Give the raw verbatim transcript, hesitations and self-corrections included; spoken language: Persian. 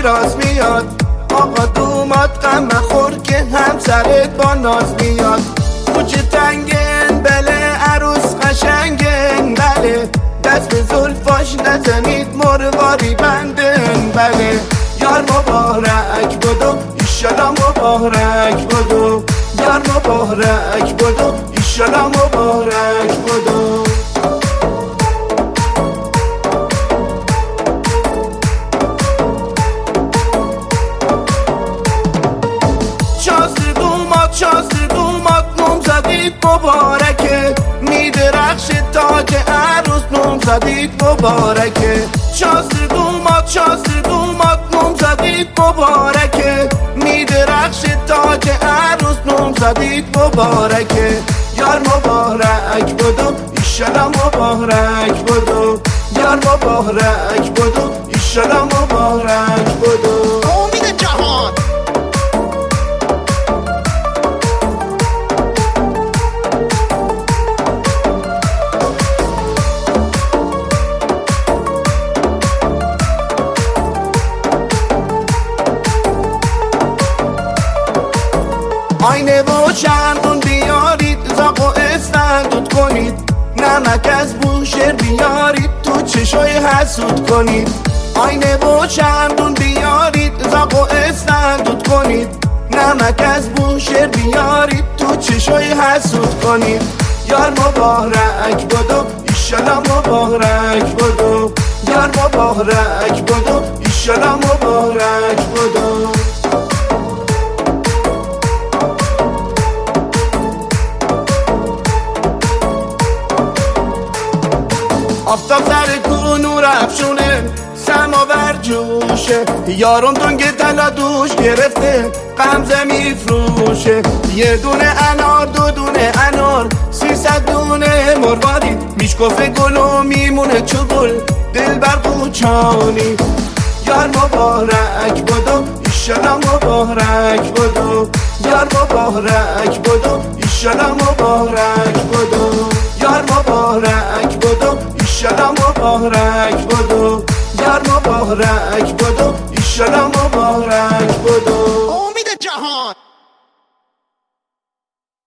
شیراز میاد، آقا دومات غم مخور که همسرت با ناز میاد. کوچه تنگن بله عروس قشنگن بله، دست به زلفاش نزنید مرواری بندن بله. یار مبارک بدو ایشالا مبارک بدو، یار مبارک بدو ایشالا مبارک بدو. شازده دومات شازده دومات نوم زدید مبارکه، میدرخش تاج عروس نوم زدید مبارکه. شازده دومات شازده دومات نوم زدید مبارکه، میدرخش تاج عروس نوم زدید مبارکه. یار مبارک بدو ایشالا مبارک بدو، یار مبارک بدو ایشالا مبارک بدو. امید جهان آینه و چندون بیارید، زاق و استندود کنید، نمک از بوشهر بیارید تو چشای حسود کنید. آینه و چندون بیارید، زاق و استندود کنید، نمک از بوشهر بیارید تو چشای حسود کنید. یار مبارک بدو ایشالا مبارک بدو، یار مبارک بدو ایشالا مبارک بدو. آفتاب سر کو نور افشونه، سماور جوشه، یارم تنگ طلا دوش گرفته غمزه میفروشه. یه دونه انار دو دونه انار سیصد دونه مرواری، میشکفه گل و میمونه چو گل دل بر قوچانی. یار مبارک بدو ایشالا مبارک بدو، یار مبارک بدو ایشالا مبارک بدو. یار مبارک بدو ایشالا مبارک بدو، یار مبارک بدو ایشالا مبارک بدو. امید جهان